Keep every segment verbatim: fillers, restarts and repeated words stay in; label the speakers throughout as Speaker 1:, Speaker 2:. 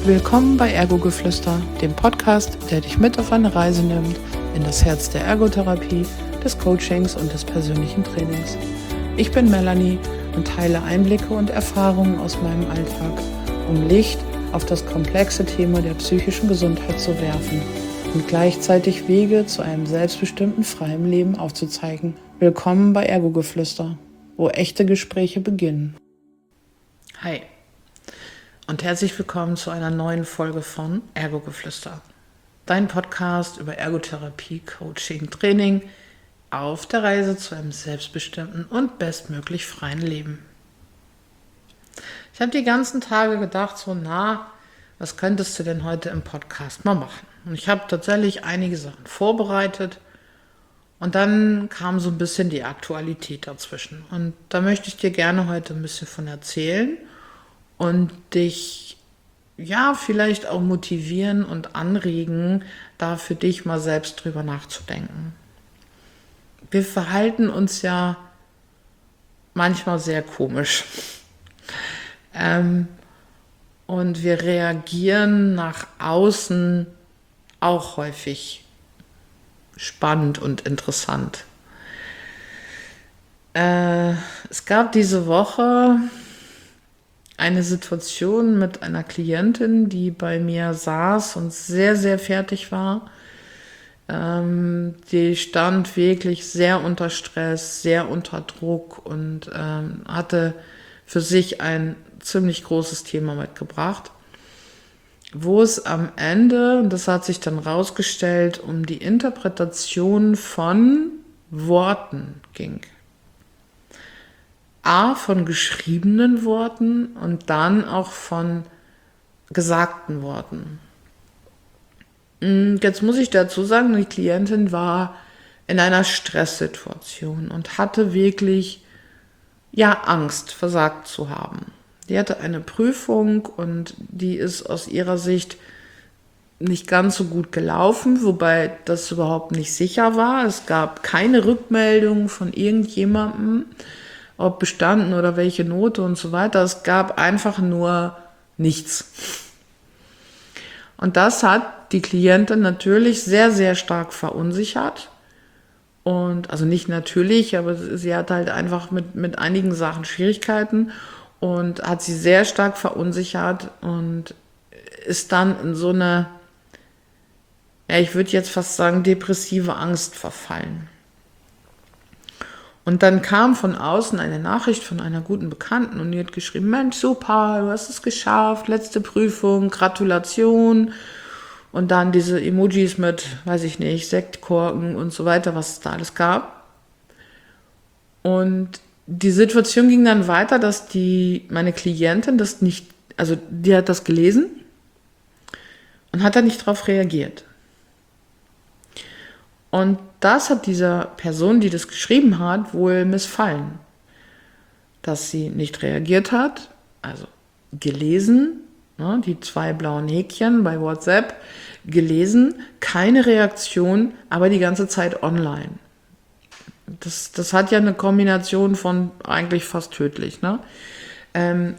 Speaker 1: Willkommen bei Ergo-Geflüster, dem Podcast, der dich mit auf eine Reise nimmt in das Herz der Ergotherapie, des Coachings und des persönlichen Trainings. Ich bin Melanie und teile Einblicke und Erfahrungen aus meinem Alltag, um Licht auf das komplexe Thema der psychischen Gesundheit zu werfen und gleichzeitig Wege zu einem selbstbestimmten, freien Leben aufzuzeigen. Willkommen bei Ergo-Geflüster, wo echte Gespräche beginnen. Hi und herzlich willkommen zu einer neuen Folge von Ergo-Geflüster, dein Podcast über Ergotherapie, Coaching, Training auf der Reise zu einem selbstbestimmten und bestmöglich freien Leben. Ich habe die ganzen Tage gedacht, so na, was könntest du denn heute im Podcast mal machen? Und ich habe tatsächlich einige Sachen vorbereitet und dann kam so ein bisschen die Aktualität dazwischen. Und da möchte ich dir gerne heute ein bisschen von erzählen und dich ja vielleicht auch motivieren und anregen, da für dich mal selbst drüber nachzudenken. Wir verhalten uns ja manchmal sehr komisch. Ähm, und wir reagieren nach außen auch häufig spannend und interessant. Äh, es gab diese Woche eine Situation mit einer Klientin, die bei mir saß und sehr, sehr fertig war. Ähm, die stand wirklich sehr unter Stress, sehr unter Druck und ähm, hatte für sich ein ziemlich großes Thema mitgebracht, wo es am Ende, und das hat sich dann rausgestellt, um die Interpretation von Worten ging. A, von geschriebenen Worten und dann auch von gesagten Worten. Jetzt muss ich dazu sagen, die Klientin war in einer Stresssituation und hatte wirklich ja Angst, versagt zu haben. Die hatte eine Prüfung und die ist aus ihrer Sicht nicht ganz so gut gelaufen, wobei das überhaupt nicht sicher war. Es gab keine Rückmeldung von irgendjemandem, ob bestanden oder welche Note und so weiter. Es gab einfach nur nichts. Und das hat die Klientin natürlich sehr, sehr stark verunsichert. Und also nicht natürlich, aber sie hat halt einfach mit, mit einigen Sachen Schwierigkeiten und hat sie sehr stark verunsichert und ist dann in so eine, ja, ich würde jetzt fast sagen, depressive Angst verfallen. Und dann kam von außen eine Nachricht von einer guten Bekannten und die hat geschrieben, Mensch, super, du hast es geschafft, letzte Prüfung, Gratulation. Und dann diese Emojis mit, weiß ich nicht, Sektkorken und so weiter, was es da alles gab. Und die Situation ging dann weiter, dass die, meine Klientin das nicht, also die hat das gelesen und hat dann nicht darauf reagiert. Und das hat dieser Person, die das geschrieben hat, wohl missfallen. Dass sie nicht reagiert hat, also gelesen, ne, die zwei blauen Häkchen bei WhatsApp, gelesen, keine Reaktion, aber die ganze Zeit online. Das, das hat ja eine Kombination von eigentlich fast tödlich. Ne? Ähm,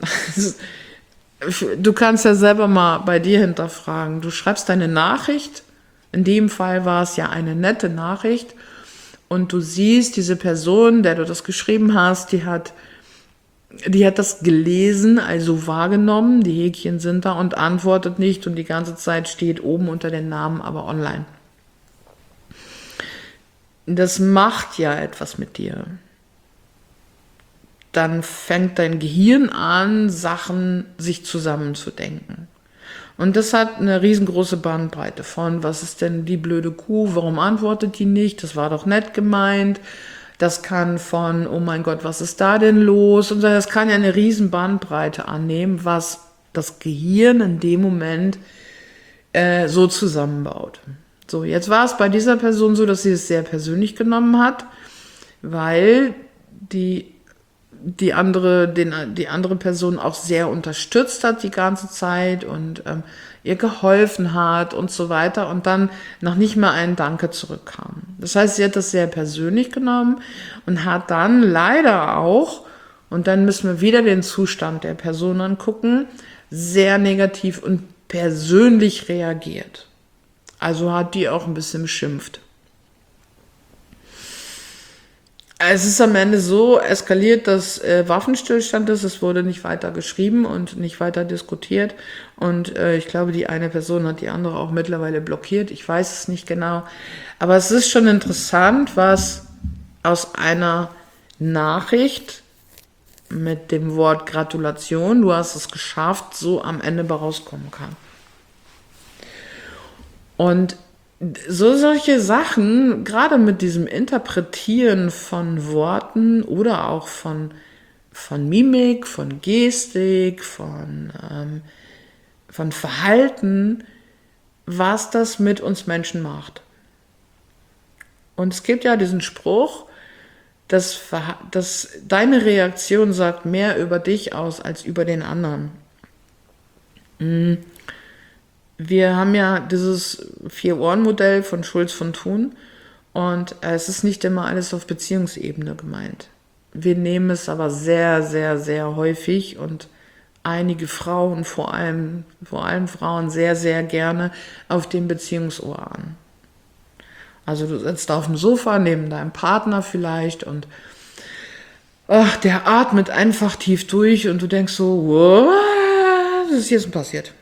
Speaker 1: du kannst ja selber mal bei dir hinterfragen. Du schreibst deine Nachricht, in dem Fall war es ja eine nette Nachricht und du siehst, diese Person, der du das geschrieben hast, die hat, die hat das gelesen, also wahrgenommen, die Häkchen sind da und antwortet nicht und die ganze Zeit steht oben unter den Namen, aber online. Das macht ja etwas mit dir. Dann fängt dein Gehirn an, Sachen sich zusammenzudenken. Und das hat eine riesengroße Bandbreite von, was ist denn die blöde Kuh, warum antwortet die nicht, das war doch nett gemeint. Das kann von, oh mein Gott, was ist da denn los? Und das kann ja eine riesen Bandbreite annehmen, was das Gehirn in dem Moment äh, so zusammenbaut. So, jetzt war es bei dieser Person so, dass sie es sehr persönlich genommen hat, weil die die andere, den, die andere Person auch sehr unterstützt hat die ganze Zeit und ähm, ihr geholfen hat und so weiter und dann noch nicht mal ein Danke zurückkam. Das heißt, sie hat das sehr persönlich genommen und hat dann leider auch, und dann müssen wir wieder den Zustand der Person angucken, sehr negativ und persönlich reagiert. Also hat die auch ein bisschen beschimpft. Es ist am Ende so eskaliert, dass äh, Waffenstillstand ist. Es wurde nicht weiter geschrieben und nicht weiter diskutiert. Und äh, ich glaube, die eine Person hat die andere auch mittlerweile blockiert. Ich weiß es nicht genau. Aber es ist schon interessant, was aus einer Nachricht mit dem Wort Gratulation, du hast es geschafft, so am Ende bei rauskommen kann. Und so solche Sachen, gerade mit diesem Interpretieren von Worten oder auch von, von Mimik, von Gestik, von, ähm, von Verhalten, was das mit uns Menschen macht. Und es gibt ja diesen Spruch, dass, dass deine Reaktion sagt mehr über dich aus als über den anderen. Mhm. Wir haben ja dieses Vier-Ohren-Modell von Schulz von Thun und es ist nicht immer alles auf Beziehungsebene gemeint. Wir nehmen es aber sehr, sehr, sehr häufig und einige Frauen, vor allem, vor allem Frauen, sehr, sehr gerne auf dem Beziehungsohr an. Also du sitzt auf dem Sofa neben deinem Partner vielleicht und ach, der atmet einfach tief durch und du denkst so, was ist jetzt passiert?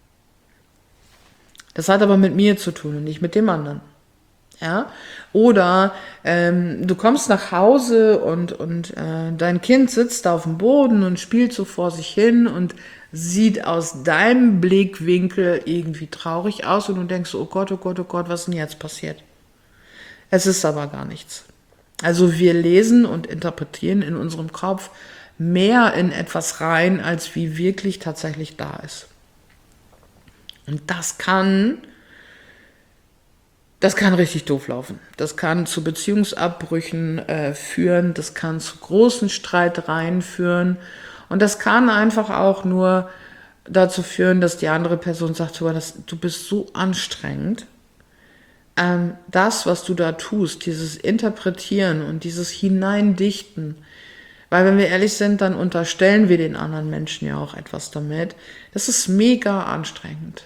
Speaker 1: Das hat aber mit mir zu tun und nicht mit dem anderen. Ja? Oder ähm, du kommst nach Hause und, und äh, dein Kind sitzt da auf dem Boden und spielt so vor sich hin und sieht aus deinem Blickwinkel irgendwie traurig aus und du denkst so, oh Gott, oh Gott, oh Gott, was ist denn jetzt passiert? Es ist aber gar nichts. Also wir lesen und interpretieren in unserem Kopf mehr in etwas rein, als wie wirklich tatsächlich da ist. Und das kann, das kann richtig doof laufen. Das kann zu Beziehungsabbrüchen äh, führen, das kann zu großen Streitereien führen und das kann einfach auch nur dazu führen, dass die andere Person sagt, so, das, du bist so anstrengend. Ähm, das, was du da tust, dieses Interpretieren und dieses Hineindichten, weil wenn wir ehrlich sind, dann unterstellen wir den anderen Menschen ja auch etwas damit. Das ist mega anstrengend.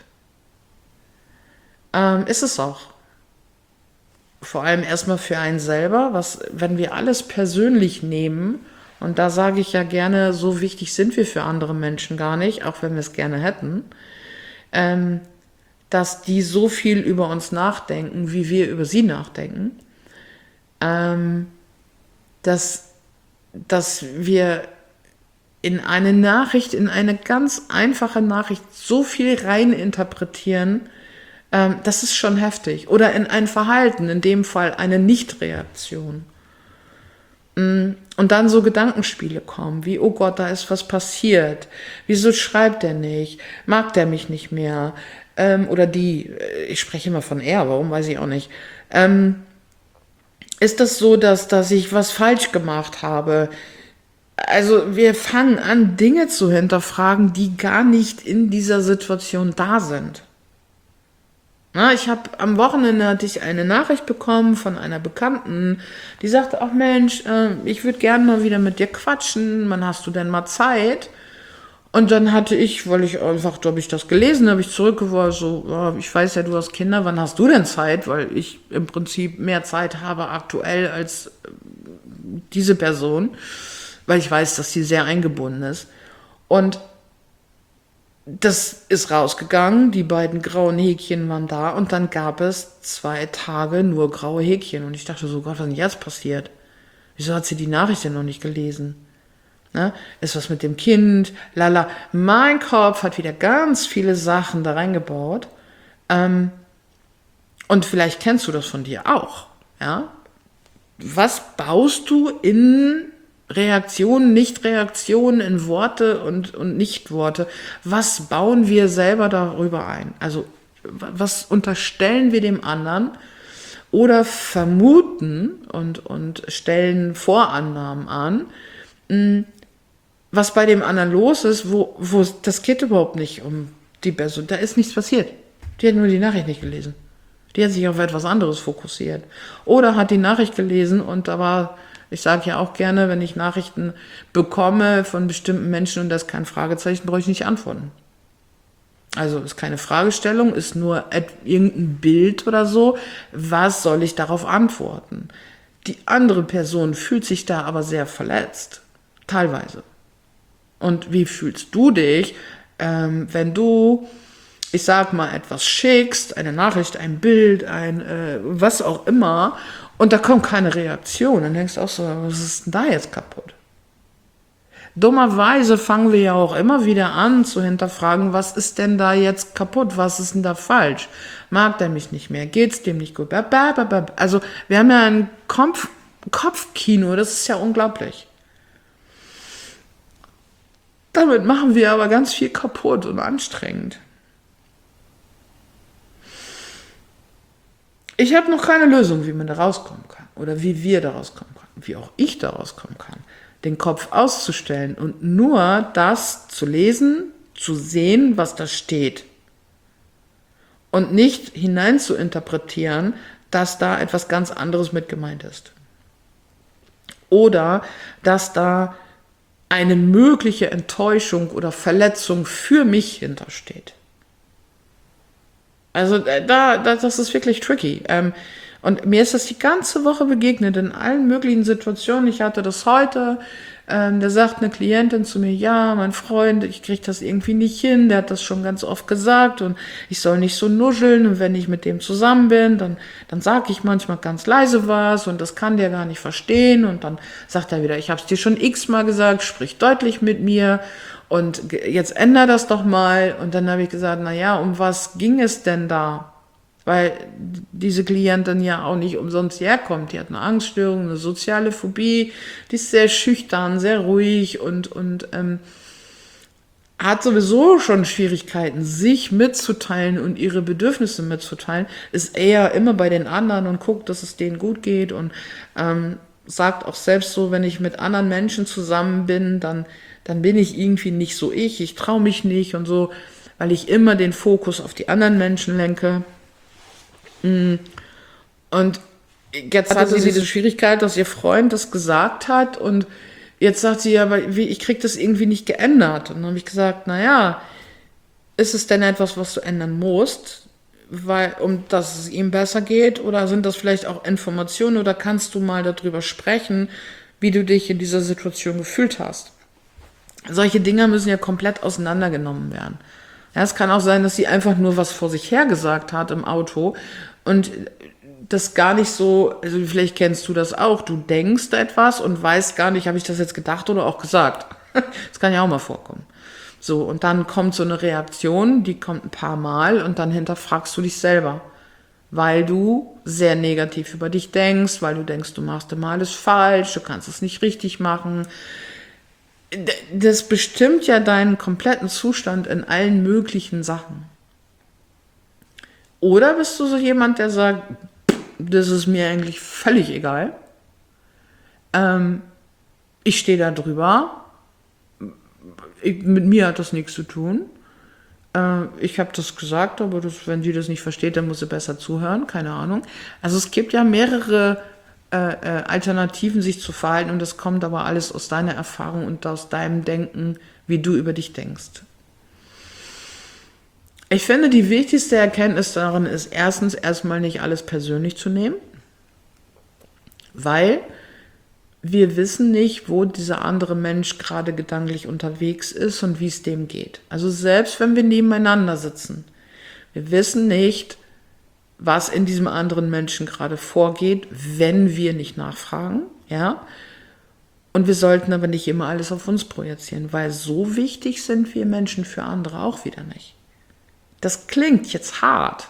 Speaker 1: Ähm, ist es auch. Vor allem erstmal für einen selber, was, wenn wir alles persönlich nehmen, und da sage ich ja gerne, so wichtig sind wir für andere Menschen gar nicht, auch wenn wir es gerne hätten, ähm, dass die so viel über uns nachdenken, wie wir über sie nachdenken, ähm, dass, dass wir in eine Nachricht, in eine ganz einfache Nachricht so viel rein interpretieren, ähm, das ist schon heftig. Oder in ein Verhalten, in dem Fall eine Nichtreaktion. Und dann so Gedankenspiele kommen, wie, oh Gott, da ist was passiert. Wieso schreibt er nicht? Mag der mich nicht mehr? Ähm, oder die, ich spreche immer von er, warum, weiß ich auch nicht. Ähm, ist das so, dass, dass ich was falsch gemacht habe? Also wir fangen an, Dinge zu hinterfragen, die gar nicht in dieser Situation da sind. Na, ich habe am Wochenende hatte ich eine Nachricht bekommen von einer Bekannten, die sagte, ach Mensch, äh, ich würde gerne mal wieder mit dir quatschen, wann hast du denn mal Zeit? Und dann hatte ich, weil ich einfach, da habe ich das gelesen, habe ich zurückgeworfen, so, ja, ich weiß ja, du hast Kinder, wann hast du denn Zeit? Weil ich im Prinzip mehr Zeit habe aktuell als diese Person, weil ich weiß, dass sie sehr eingebunden ist. Und das ist rausgegangen, die beiden grauen Häkchen waren da und dann gab es zwei Tage nur graue Häkchen. Und ich dachte so, Gott, was ist denn jetzt passiert? Wieso hat sie die Nachricht denn noch nicht gelesen? Ne? Ist was mit dem Kind? Lala. Mein Kopf hat wieder ganz viele Sachen da reingebaut. Ähm, und vielleicht kennst du das von dir auch. Ja? Was baust du in Reaktionen, Nicht-Reaktionen, in Worte und, und Nicht-Worte? Was bauen wir selber darüber ein? Also was unterstellen wir dem anderen oder vermuten und, und stellen Vorannahmen an, was bei dem anderen los ist, wo, wo das geht überhaupt nicht um die Person. Da ist nichts passiert. Die hat nur die Nachricht nicht gelesen. Die hat sich auf etwas anderes fokussiert. Oder hat die Nachricht gelesen und da war, ich sage ja auch gerne, wenn ich Nachrichten bekomme von bestimmten Menschen und das ist kein Fragezeichen, brauche ich nicht antworten. Also ist keine Fragestellung, ist nur irgendein Bild oder so. Was soll ich darauf antworten? Die andere Person fühlt sich da aber sehr verletzt. Teilweise. Und wie fühlst du dich, ähm, wenn du, ich sag mal, etwas schickst, eine Nachricht, ein Bild, ein äh, was auch immer, und da kommt keine Reaktion. Dann denkst du auch so, was ist denn da jetzt kaputt? Dummerweise fangen wir ja auch immer wieder an zu hinterfragen, was ist denn da jetzt kaputt, was ist denn da falsch? Mag der mich nicht mehr, geht's dem nicht gut? Also wir haben ja ein Kopf, Kopfkino, das ist ja unglaublich. Damit machen wir aber ganz viel kaputt und anstrengend. Ich habe noch keine Lösung, wie man da rauskommen kann oder wie wir da rauskommen können, wie auch ich da rauskommen kann. Den Kopf auszustellen und nur das zu lesen, zu sehen, was da steht. Und nicht hinein zu interpretieren, dass da etwas ganz anderes mit gemeint ist. Oder dass da eine mögliche Enttäuschung oder Verletzung für mich hintersteht. Also da, das ist wirklich tricky. Und mir ist das die ganze Woche begegnet, in allen möglichen Situationen. Ich hatte das heute, ähm, da sagt eine Klientin zu mir, ja, mein Freund, ich kriege das irgendwie nicht hin, der hat das schon ganz oft gesagt und ich soll nicht so nuscheln und wenn ich mit dem zusammen bin, dann, dann sage ich manchmal ganz leise was und das kann der gar nicht verstehen und dann sagt er wieder, ich habe es dir schon x-mal gesagt, sprich deutlich mit mir und jetzt änder das doch mal. Und dann habe ich gesagt, na ja, um was ging es denn da? Weil diese Klientin ja auch nicht umsonst herkommt. Die hat eine Angststörung, eine soziale Phobie, die ist sehr schüchtern, sehr ruhig und, und ähm, hat sowieso schon Schwierigkeiten, sich mitzuteilen und ihre Bedürfnisse mitzuteilen, ist eher immer bei den anderen und guckt, dass es denen gut geht und ähm, sagt auch selbst so, wenn ich mit anderen Menschen zusammen bin, dann, dann bin ich irgendwie nicht so ich, ich traue mich nicht und so, weil ich immer den Fokus auf die anderen Menschen lenke. Und jetzt hatte, hatte sie diese Schwierigkeit, dass ihr Freund das gesagt hat und jetzt sagt sie, ja, aber wie, ich krieg das irgendwie nicht geändert. Und dann habe ich gesagt, naja, ist es denn etwas, was du ändern musst, weil, um dass es ihm besser geht oder sind das vielleicht auch Informationen oder kannst du mal darüber sprechen, wie du dich in dieser Situation gefühlt hast? Solche Dinge müssen ja komplett auseinandergenommen werden. Ja, es kann auch sein, dass sie einfach nur was vor sich her gesagt hat im Auto und das gar nicht so, also vielleicht kennst du das auch, du denkst etwas und weißt gar nicht, habe ich das jetzt gedacht oder auch gesagt. Das kann ja auch mal vorkommen. So, und dann kommt so eine Reaktion, die kommt ein paar Mal und dann hinterfragst du dich selber, weil du sehr negativ über dich denkst, weil du denkst, du machst immer alles falsch, du kannst es nicht richtig machen. Das bestimmt ja deinen kompletten Zustand in allen möglichen Sachen. Oder bist du so jemand, der sagt, das ist mir eigentlich völlig egal. Ähm, ich stehe da drüber. Ich, mit mir hat das nichts zu tun. Äh, ich habe das gesagt, aber das, wenn sie das nicht versteht, dann muss sie besser zuhören. Keine Ahnung. Also es gibt ja mehrere äh, äh, Alternativen, sich zu verhalten und das kommt aber alles aus deiner Erfahrung und aus deinem Denken, wie du über dich denkst. Ich finde, die wichtigste Erkenntnis darin ist, erstens erstmal nicht alles persönlich zu nehmen, weil wir wissen nicht, wo dieser andere Mensch gerade gedanklich unterwegs ist und wie es dem geht. Also selbst wenn wir nebeneinander sitzen, wir wissen nicht, was in diesem anderen Menschen gerade vorgeht, wenn wir nicht nachfragen, ja. Und wir sollten aber nicht immer alles auf uns projizieren, weil so wichtig sind wir Menschen für andere auch wieder nicht. Das klingt jetzt hart.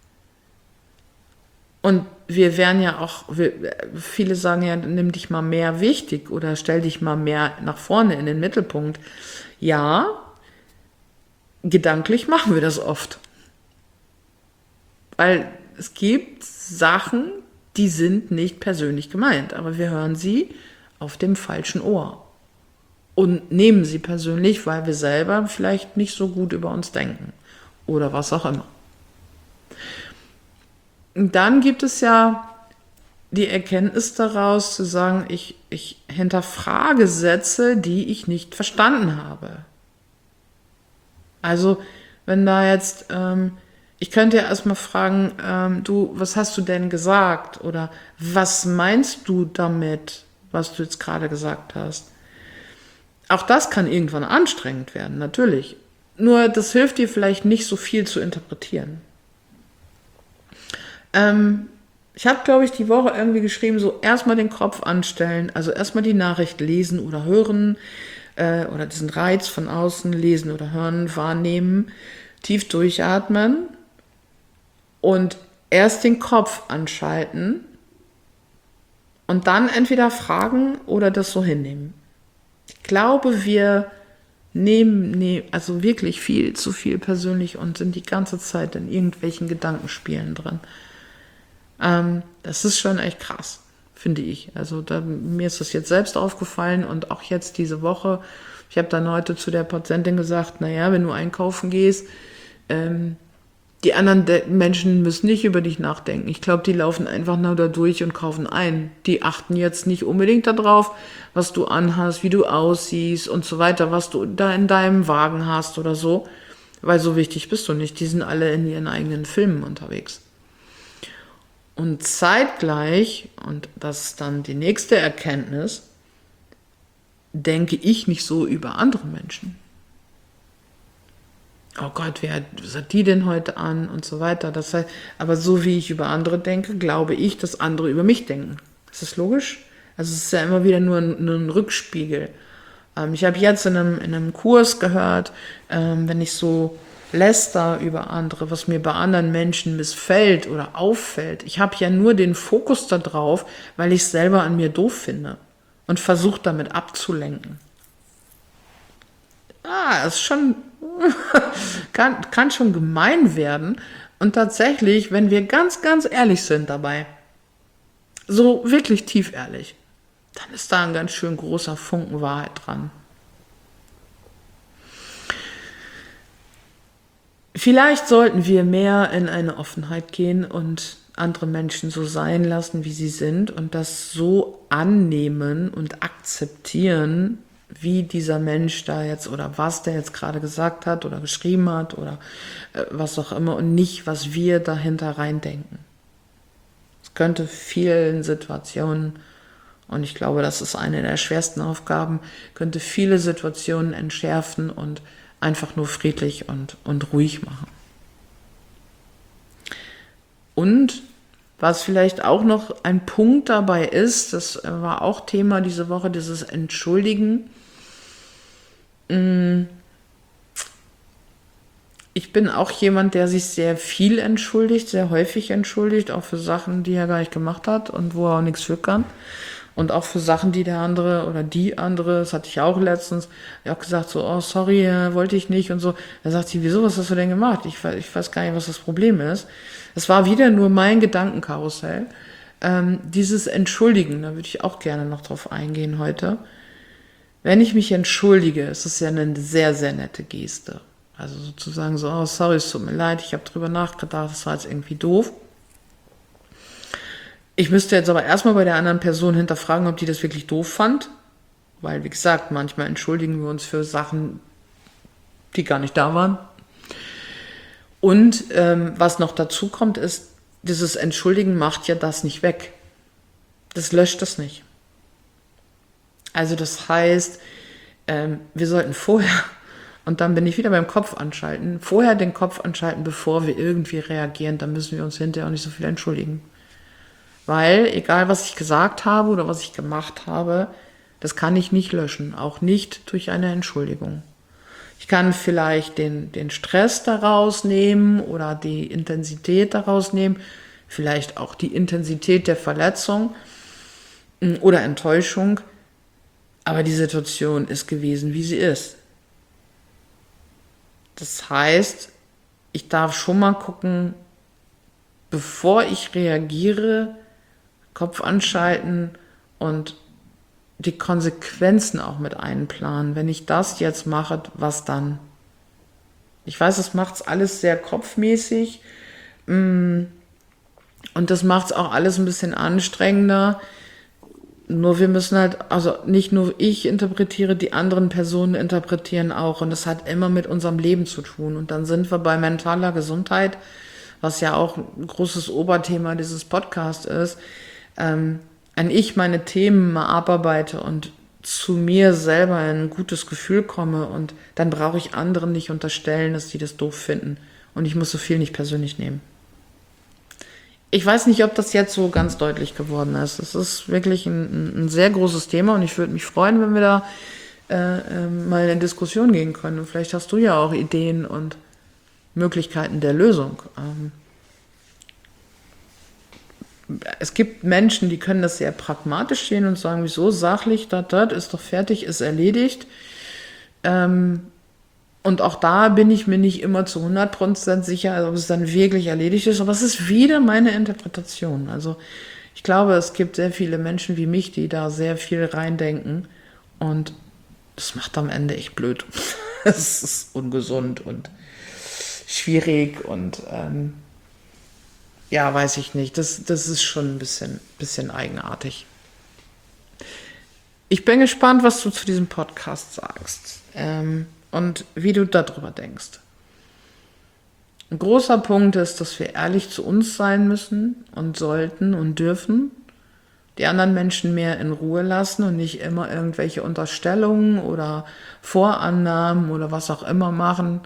Speaker 1: Und wir werden ja auch, wir, viele sagen ja, nimm dich mal mehr wichtig oder stell dich mal mehr nach vorne in den Mittelpunkt. Ja, gedanklich machen wir das oft. Weil es gibt Sachen, die sind nicht persönlich gemeint, aber wir hören sie auf dem falschen Ohr und nehmen sie persönlich, weil wir selber vielleicht nicht so gut über uns denken. Oder was auch immer. Und dann gibt es ja die Erkenntnis daraus, zu sagen, ich, ich hinterfrage Sätze, die ich nicht verstanden habe. Also, wenn da jetzt, ähm, ich könnte ja erstmal fragen, ähm, du, was hast du denn gesagt? Oder was meinst du damit, was du jetzt gerade gesagt hast? Auch das kann irgendwann anstrengend werden, natürlich. Nur das hilft dir vielleicht nicht so viel zu interpretieren. Ähm, ich habe, glaube ich, die Woche irgendwie geschrieben, so erstmal den Kopf anstellen, also erstmal die Nachricht lesen oder hören äh, oder diesen Reiz von außen lesen oder hören, wahrnehmen, tief durchatmen und erst den Kopf anschalten und dann entweder fragen oder das so hinnehmen. Ich glaube, wir nehmen nee, also wirklich viel zu viel persönlich und sind die ganze Zeit in irgendwelchen Gedankenspielen drin. Ähm, das ist schon echt krass, finde ich. Also da, mir ist das jetzt selbst aufgefallen und auch jetzt diese Woche. Ich habe dann heute zu der Patientin gesagt, naja, wenn du einkaufen gehst, ähm, die anderen De- Menschen müssen nicht über dich nachdenken. Ich glaube, die laufen einfach nur da durch und kaufen ein. Die achten jetzt nicht unbedingt darauf, was du anhast, wie du aussiehst und so weiter, was du da in deinem Wagen hast oder so. Weil so wichtig bist du nicht. Die sind alle in ihren eigenen Filmen unterwegs. Und zeitgleich, und das ist dann die nächste Erkenntnis, denke ich nicht so über andere Menschen. Oh Gott, wer was hat die denn heute an und so weiter. Das heißt, aber so wie ich über andere denke, glaube ich, dass andere über mich denken. Ist das logisch? Also es ist ja immer wieder nur ein, nur ein Rückspiegel. Ähm, ich habe jetzt in einem, in einem Kurs gehört, ähm, wenn ich so läster über andere, was mir bei anderen Menschen missfällt oder auffällt. Ich habe ja nur den Fokus da drauf, weil ich es selber an mir doof finde und versuche damit abzulenken. Ah, das ist schon, kann, kann schon gemein werden. Und tatsächlich, wenn wir ganz, ganz ehrlich sind dabei, so wirklich tief ehrlich, dann ist da ein ganz schön großer Funken Wahrheit dran. Vielleicht sollten wir mehr in eine Offenheit gehen und andere Menschen so sein lassen, wie sie sind und das so annehmen und akzeptieren, wie dieser Mensch da jetzt oder was der jetzt gerade gesagt hat oder geschrieben hat oder äh, was auch immer und nicht, was wir dahinter reindenken. Es könnte vielen Situationen, und ich glaube, das ist eine der schwersten Aufgaben, könnte viele Situationen entschärfen und einfach nur friedlich und, und ruhig machen. Und was vielleicht auch noch ein Punkt dabei ist, das war auch Thema diese Woche, dieses Entschuldigen. Ich bin auch jemand, der sich sehr viel entschuldigt, sehr häufig entschuldigt, auch für Sachen, die er gar nicht gemacht hat und wo er auch nichts für kann. Und auch für Sachen, die der andere oder die andere, das hatte ich auch letztens, auch gesagt so, oh sorry, wollte ich nicht und so. Da sagt sie, wieso, was hast du denn gemacht? Ich weiß, ich weiß gar nicht, was das Problem ist. Es war wieder nur mein Gedankenkarussell. Ähm, dieses Entschuldigen, da würde ich auch gerne noch drauf eingehen heute. Wenn ich mich entschuldige, ist es ja eine sehr, sehr nette Geste. Also sozusagen so, oh sorry, es tut mir leid, ich habe drüber nachgedacht, das war jetzt irgendwie doof. Ich müsste jetzt aber erstmal bei der anderen Person hinterfragen, ob die das wirklich doof fand. Weil, wie gesagt, manchmal entschuldigen wir uns für Sachen, die gar nicht da waren. Und ähm, was noch dazu kommt, ist, dieses Entschuldigen macht ja das nicht weg. Das löscht das nicht. Also das heißt, ähm, wir sollten vorher, und dann bin ich wieder beim Kopf anschalten, vorher den Kopf anschalten, bevor wir irgendwie reagieren, dann müssen wir uns hinterher auch nicht so viel entschuldigen. Weil, egal was ich gesagt habe oder was ich gemacht habe, das kann ich nicht löschen, auch nicht durch eine Entschuldigung. Ich kann vielleicht den, den Stress daraus nehmen oder die Intensität daraus nehmen, vielleicht auch die Intensität der Verletzung oder Enttäuschung, aber die Situation ist gewesen, wie sie ist. Das heißt, ich darf schon mal gucken, bevor ich reagiere, Kopf anschalten und die Konsequenzen auch mit einplanen. Wenn ich das jetzt mache, was dann? Ich weiß, das macht es alles sehr kopfmäßig und das macht es auch alles ein bisschen anstrengender. Nur wir müssen halt, also nicht nur ich interpretiere, die anderen Personen interpretieren auch. Und das hat immer mit unserem Leben zu tun. Und dann sind wir bei mentaler Gesundheit, was ja auch ein großes Oberthema dieses Podcasts ist, ähm, wenn ich meine Themen mal abarbeite und zu mir selber in ein gutes Gefühl komme, und dann brauche ich anderen nicht unterstellen, dass die das doof finden. Und ich muss so viel nicht persönlich nehmen. Ich weiß nicht, ob das jetzt so ganz deutlich geworden ist. Es ist wirklich ein, ein sehr großes Thema und ich würde mich freuen, wenn wir da äh, äh, mal in Diskussion gehen können. Und vielleicht hast du ja auch Ideen und Möglichkeiten der Lösung. Ähm, es gibt Menschen, die können das sehr pragmatisch sehen und sagen, wieso, sachlich, das, das ist doch fertig, ist erledigt. Ähm, Und auch da bin ich mir nicht immer zu hundert Prozent sicher, ob es dann wirklich erledigt ist. Aber es ist wieder meine Interpretation. Also ich glaube, es gibt sehr viele Menschen wie mich, die da sehr viel reindenken. Und das macht am Ende echt blöd. Es ist ungesund und schwierig. Und ähm, ja, weiß ich nicht. Das, das ist schon ein bisschen, bisschen eigenartig. Ich bin gespannt, was du zu diesem Podcast sagst. Ähm, Und wie du darüber denkst. Ein großer Punkt ist, dass wir ehrlich zu uns sein müssen und sollten und dürfen. Die anderen Menschen mehr in Ruhe lassen und nicht immer irgendwelche Unterstellungen oder Vorannahmen oder was auch immer machen.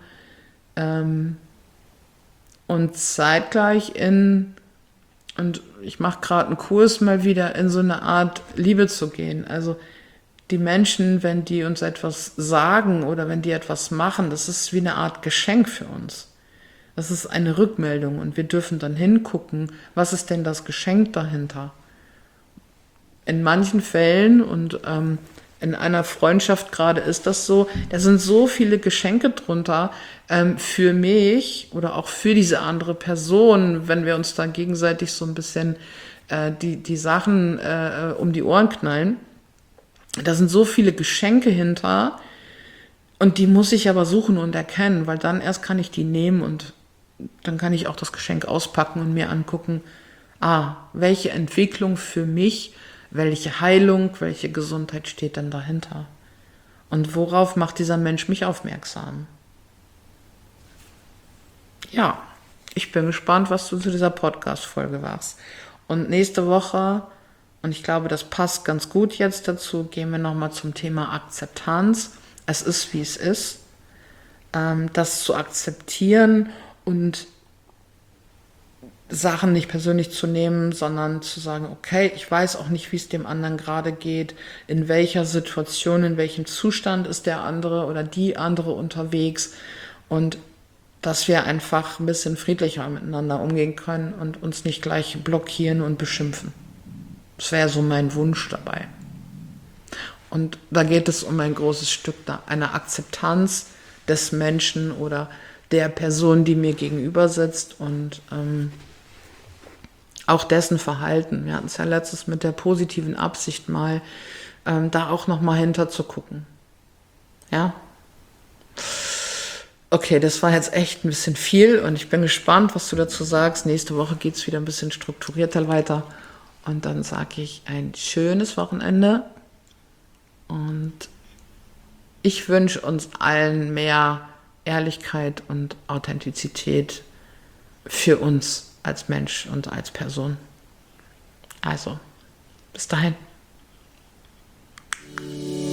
Speaker 1: Und zeitgleich in, und ich mache gerade einen Kurs mal wieder, in so eine Art Liebe zu gehen. Also die Menschen, wenn die uns etwas sagen oder wenn die etwas machen, das ist wie eine Art Geschenk für uns. Das ist eine Rückmeldung und wir dürfen dann hingucken, was ist denn das Geschenk dahinter? In manchen Fällen und ähm, in einer Freundschaft gerade ist das so, da sind so viele Geschenke drunter ähm, für mich oder auch für diese andere Person, wenn wir uns dann gegenseitig so ein bisschen äh, die, die Sachen äh, um die Ohren knallen. Da sind so viele Geschenke hinter und die muss ich aber suchen und erkennen, weil dann erst kann ich die nehmen und dann kann ich auch das Geschenk auspacken und mir angucken, ah, welche Entwicklung für mich, welche Heilung, welche Gesundheit steht denn dahinter? Und worauf macht dieser Mensch mich aufmerksam? Ja, ich bin gespannt, was du zu dieser Podcast-Folge sagst. Und nächste Woche, und ich glaube, das passt ganz gut jetzt dazu, gehen wir nochmal zum Thema Akzeptanz. Es ist, wie es ist. Ähm, das zu akzeptieren und Sachen nicht persönlich zu nehmen, sondern zu sagen, okay, ich weiß auch nicht, wie es dem anderen gerade geht, in welcher Situation, in welchem Zustand ist der andere oder die andere unterwegs und dass wir einfach ein bisschen friedlicher miteinander umgehen können und uns nicht gleich blockieren und beschimpfen. Das wäre so mein Wunsch dabei. Und da geht es um ein großes Stück da, eine Akzeptanz des Menschen oder der Person, die mir gegenüber sitzt und ähm, auch dessen Verhalten. Wir hatten es ja letztes mit der positiven Absicht mal, ähm, da auch nochmal hinter zu gucken. Ja. Okay, das war jetzt echt ein bisschen viel und ich bin gespannt, was du dazu sagst. Nächste Woche geht es wieder ein bisschen strukturierter weiter. Und dann sage ich ein schönes Wochenende und ich wünsche uns allen mehr Ehrlichkeit und Authentizität für uns als Mensch und als Person. Also, bis dahin.